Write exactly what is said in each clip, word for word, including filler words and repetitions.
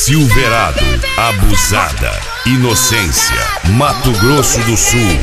Silverado, Abusada, Inocência, Mato Grosso do Sul.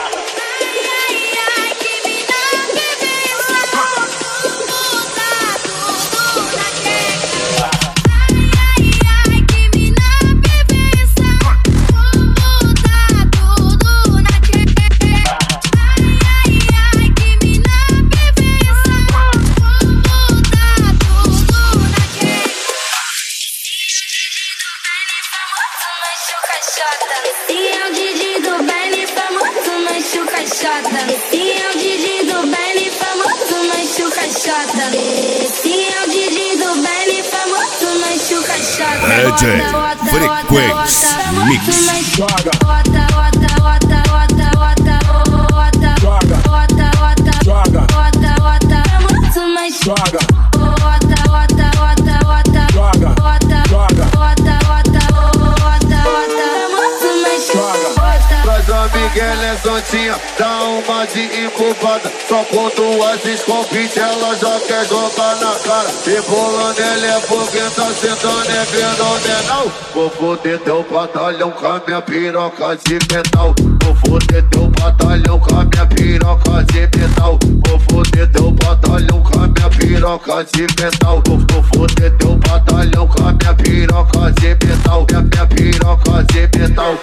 Esse é o Didi do baile famoso, mancho caixota. Esse é o Didi do baile famoso, mancho caixota. Esse é o Didi do baile famoso, mancho caixota. D J Frequência Mix. Joga. Bota, bota, bota, bota, bota, bota. Joga. Bota, bota, joga. Bota, bota, famoso, mancho. Joga. Bota, bota, bota, bota. Joga. Bota, joga. Bota, bota, bota, bota. Famoso, mancho. Traz a Miguel é santinha, dá uma de incubada. Só com duas escopite ela já quer jogar na cara. Rebolando ele é porque tá sentando é fenomenal. Vou foder teu batalhão com a minha piroca de metal. Vou foder teu batalhão com a minha piroca de metal. Vou foder teu batalhão com a minha piroca de metal. Vou foder teu batalhão com a minha piroca de metal. Minha, minha piroca de metal.